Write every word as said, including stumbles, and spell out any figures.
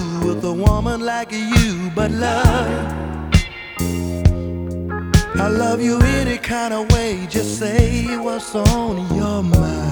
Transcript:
with a woman like you. But love, I love you any kind of way. Just say what's on your mind.